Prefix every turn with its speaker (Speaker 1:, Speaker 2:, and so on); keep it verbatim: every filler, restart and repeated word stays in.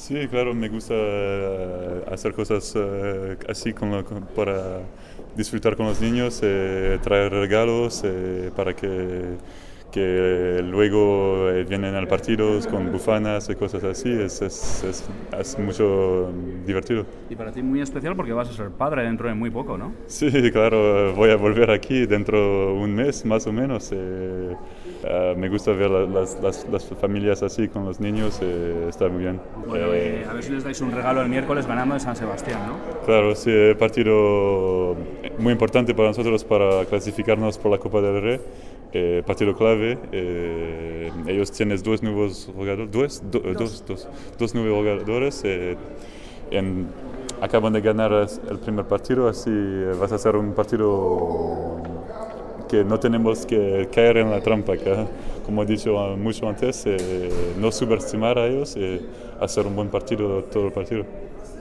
Speaker 1: Sí, claro, me gusta eh, hacer cosas eh, así con, con- para disfrutar con los niños, eh, traer regalos eh, para que, que luego eh, vienen al partido con bufanas y cosas así. Es, es, es, es mucho mm, divertido.
Speaker 2: Y para ti muy especial porque vas a ser padre dentro de muy poco, ¿no?
Speaker 1: Sí, claro, voy a volver aquí dentro de un mes más o menos. eh, eh, me gusta ver la- las, las, las familias así con los niños, eh, está muy bien.
Speaker 2: Bueno,
Speaker 1: Eh,
Speaker 2: eh, a ver si les dais un regalo el miércoles ganando de San Sebastián, ¿no?
Speaker 1: Claro, sí, eh, partido muy importante para nosotros para clasificarnos por la Copa del Rey. Eh, partido clave. Eh, ellos tienen dos nuevos jugadores, dos, do-
Speaker 2: Dos.
Speaker 1: dos, dos, dos nuevos jugadores. eh, en- acaban de ganar el primer partido, así eh, vas a ser un partido que no tenemos que caer en la trampa, que, como he dicho ah, mucho antes, eh, no subestimar a ellos, eh, hacer un buen partido todo el partido.